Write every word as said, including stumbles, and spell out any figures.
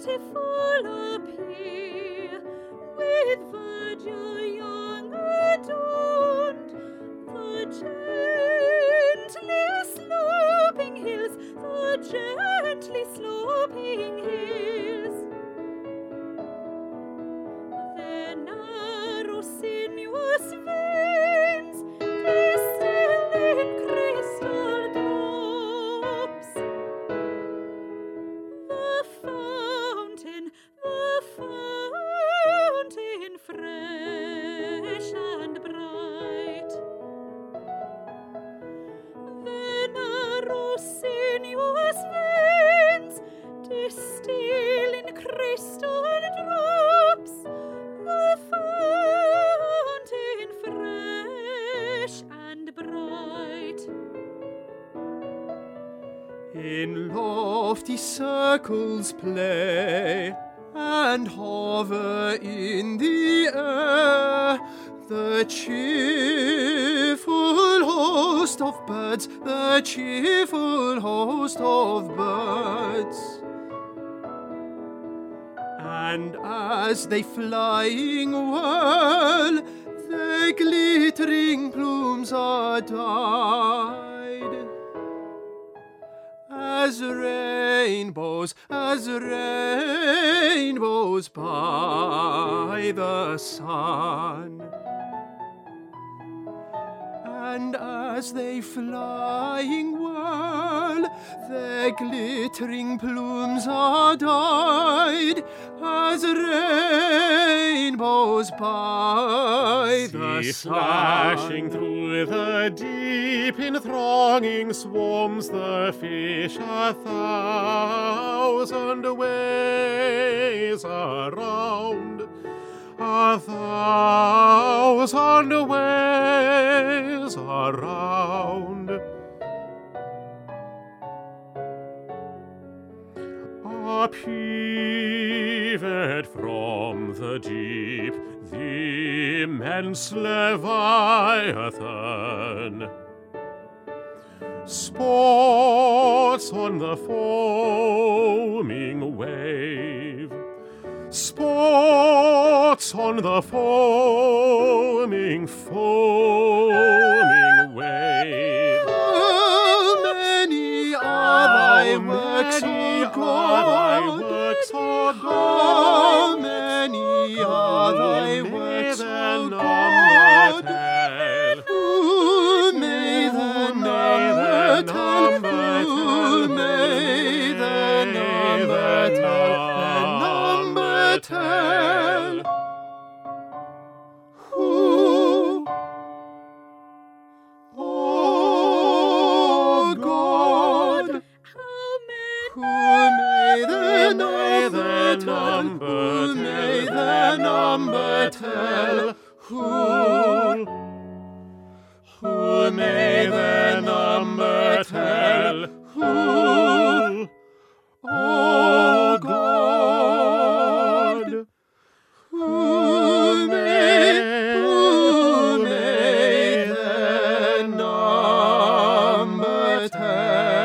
beautiful appear, with verdure young adorned, the gently sloping hills, the gently sloping hills. Their narrow sinuous veins distill in crystal drops. The fountain, the fountain fresh and bright. The narrow sinuous veins distill in crystal drops. The fountain fresh and bright. In lofty circles play and hover in the air the cheerful host of birds, the cheerful host of birds. And as they flying whirl, their glittering plumes are dyed as rainbows, as rainbows by the sun. And as they flying whirl, their glittering plumes are dyed as rainbows by the See sun. flashing through the deep in thronging swarms the fish a thousand ways around, a thousand ways around. Upheaved from the deep, the immense Leviathan sports on the foaming wave, sports on the foaming, foaming wave. How many are thy works, O God? Works, O How God, many are thy Who works, may O the number God? tell? Who may the number tell? Who may the number tell? The number tell? Who? Oh God, How many who may the May the number tell? Who number may tell? the number tell? Who? Who may the number tell? Who? Oh God, who may, who may the number tell?